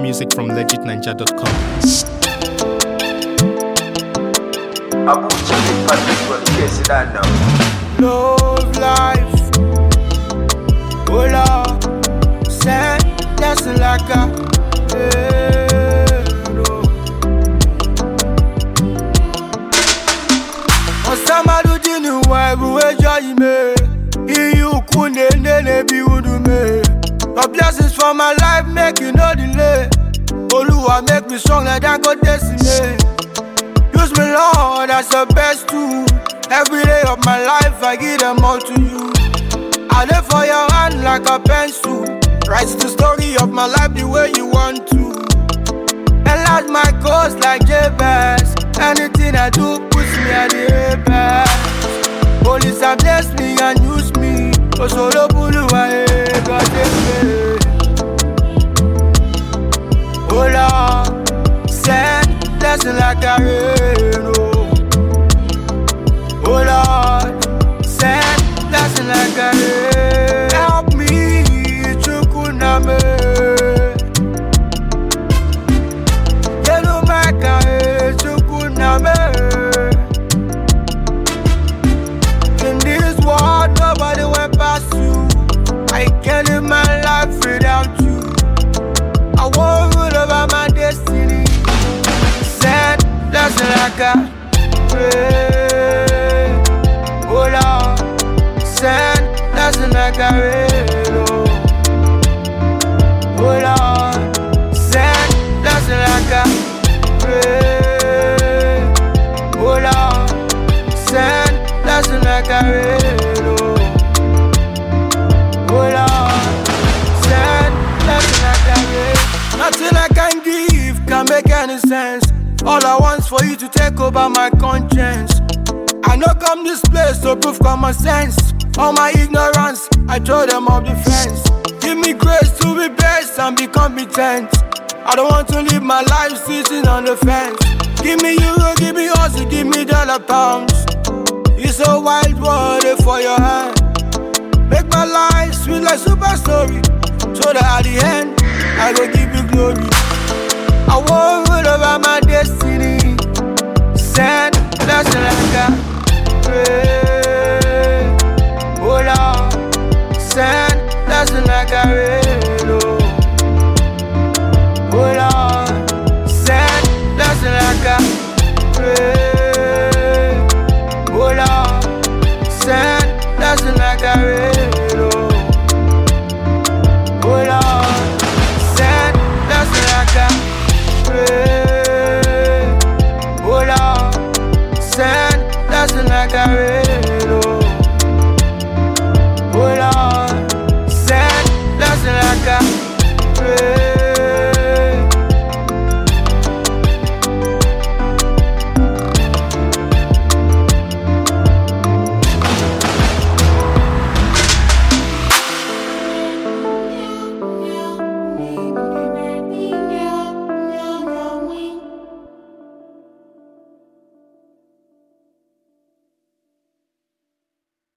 music from legitninja.com. Love life, oh Lord, send lesson like a hero. Osama do dinu wa buwe joy me, you kune nene bi udu me. Your blessings for my life make you no delay. Oluwa make me strong like that God destiny. Use me Lord as the best tool. Every day of my life I give them all to you. I live for your hand like a pencil. Write the story of my life the way you want to. Enlarge my cause like Jabez. Anything I do puts me at the apex. Police have blessed me and use me. Osoro bulu wa God me. Oh Lord, send blessing like a rain. Oh Lord, send blessing like a rain. Help me, Chukuname. Yellow Maka, Chukuname. In this world, nobody went past you. I can't live my life without you. I won't rule over my destiny. Send blessing like a rain. Oh Lord, send blessing like a rain. Oh Lord, send blessing like a rain. Oh Lord, send blessing like a rain. Oh Lord, send blessing like a rain. Nothing I can give can make any sense. All I want is for you to take over my conscience. I know come this place to prove common sense. All my ignorance, I throw them off the fence. Give me grace to be best and be competent. I don't want to live my life sitting on the fence. Give me euro, give me Aussie, give me dollar pounds. It's a wild world for your hand. Make my life sweet like super story, so that at the end, I go give you glory. I won't rule over my destiny. Send blessing like a rain. Oh Lord, send blessing like a rain. Oh Lord, send blessing like a rain. Oh Lord, send blessing like a rain. Oh Lord, send blessing like a rain. Oh Lord, send blessing like a rain.